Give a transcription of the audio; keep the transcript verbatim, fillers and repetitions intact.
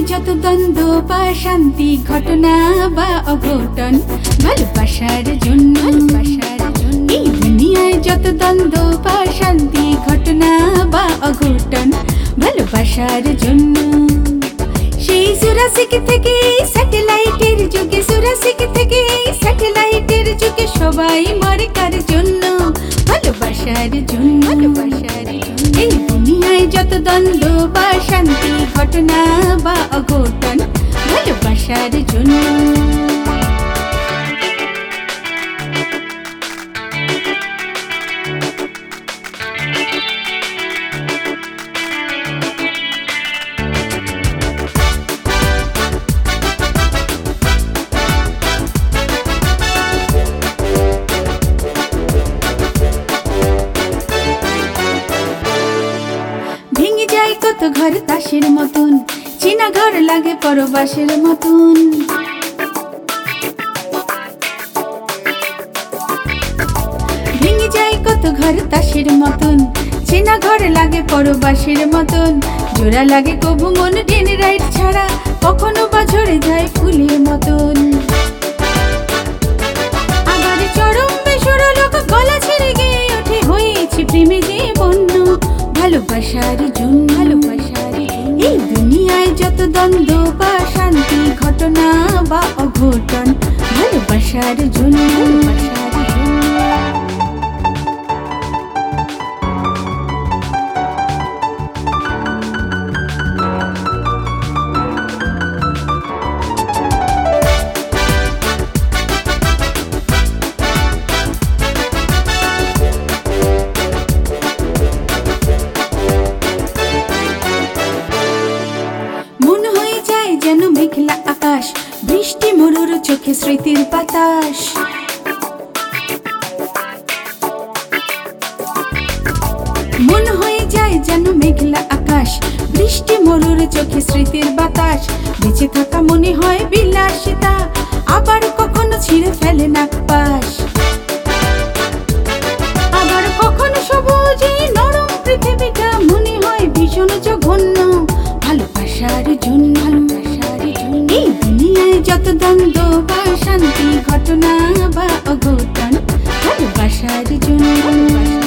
যত দ্বন্দ্ব বা শান্তি, ঘটনা বা অঘটন, ভালোবাসার জন্য, ভালোবাসার জন্য। এই দুনিয়ায় যত দ্বন্দ্ব বা শান্তি, ঘটনা বা অঘটন, ভালোবাসার জন্য। সেই জুরাসিক থেকে স্যাটেলাইটের যুগে, জুরাসিক থেকে স্যাটেলাইটের যুগে সবাই মরে কার জন্য? ভালোবাসার জন্য, ভালোবাসার জন্য। এই দুনিয়ায় যত দ্বন্দ্ব বা শান্তি, ঘটনা বা অঘটন, ভালোবাসার জন্য। ভেঙে যায় কত ঘর তাসের মতন, চেনা ঘর লাগে পরবাসের মতন। ভেঙে যায় কত ঘর তাসের মতন, চেনা ঘর লাগে পরবাসের মতন। জোড়া লাগে কবু মন ডেন রাইট ছাড়া, কখনো বা ঝরে যায় ফুলের মতন। আবার চরম বেসুরো লোক গলা ছেড়ে গিয়ে ওঠে, হয়েছে প্রেমে যে বন্য। ভালোবাসার জন্য, ভালোবাসার জন্য। এই দুনিয়ায় যত দ্বন্দ্ব বা শান্তি, ঘটনা বা অঘটন, ভালোবাসার জন্য, ভালোবাসার জন্য। যেন মেঘলা আকাশ, বৃষ্টি মরুর চোখে স্মৃতির বাতাস। মন হয়ে যায় যেন মেঘলা আকাশ, বৃষ্টি মরুর চোখে স্মৃতির বাতাস। বেঁচে থাকা মনে হয় বিলাসিতা, আবার কখনো ছিঁড়ে ফেলে নাকপাশ। আবার কখনো সবুজে নরম পৃথিবীটা মনে হয় ভীষণ জঘন্য। ভালোবাসার জন্য, ভালোবাসার জন্য। এই দুনিয়ায় যত দ্বন্দ্ব বা শান্তি, ঘটনা বা অঘটন, ভালোবাসার জন্য, ভালোবাসার জন্য।